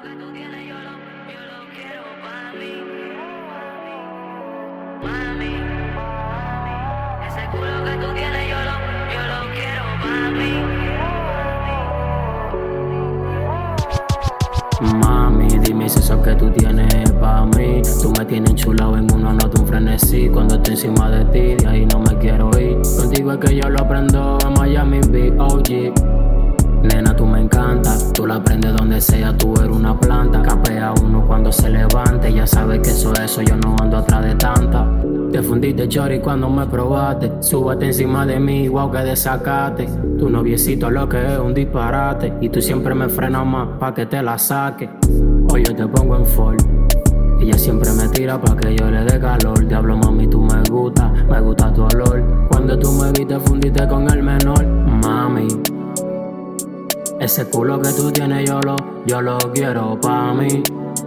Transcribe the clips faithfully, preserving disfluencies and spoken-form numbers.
que tú tienes, yo lo, yo lo quiero para mí. Mami, ese culo que tú tienes, yo lo, yo lo quiero para mí. Mami, dime si eso que tú tienes pa' mí. Tú me tienes enchulado en una nota, un frenesí. Cuando estoy encima de ti, de ahí no me quiero ir. Contigo es que yo lo aprendo en Miami B O G. Nena, tú me encantas, tú la aprendes donde sea, tú eres una planta. Capea uno cuando se levante, ya sabes que eso es eso, yo no ando atrás de tanta. Te fundiste chori cuando me probaste, súbate encima de mí, wow que desacate. Tu noviecito lo que es un disparate, y tú siempre me frenas más pa' que te la saque. Hoy yo te pongo en fall, ella siempre me tira pa' que yo le dé calor. Diablo mami, tú me gusta, me gusta tu olor. Cuando tú me viste fundiste con el menor, mami. Ese culo que tú tienes yo lo, yo lo quiero pa' mí.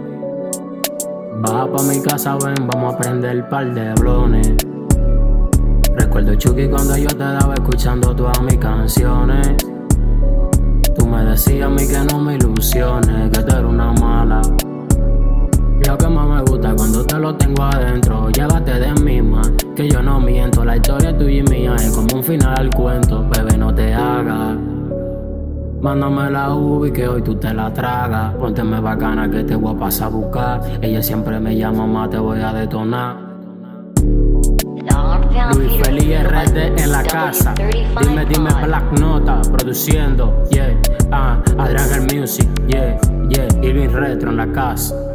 Baja pa' mi casa, ven, vamos a prender par de blones. Recuerdo Chucky cuando yo te daba escuchando todas mis canciones. Tú me decías a mí que no me ilusiones, que tú eres una mala. Lo que más me gusta cuando te lo tengo adentro, llévate de mí más, que yo no miento. La historia tuya y mía es como un final al cuento, bebé no te hagas. Mándame la uvi que hoy tú te la tragas. Pónteme bacana que te voy a pasar a buscar. Ella siempre me llama, más te voy a detonar. Luis Feliz R D en la casa. Dime, dime Black Nota produciendo. Yeah, ah, Adrián Music. Yeah, yeah, Irving Retro en la casa.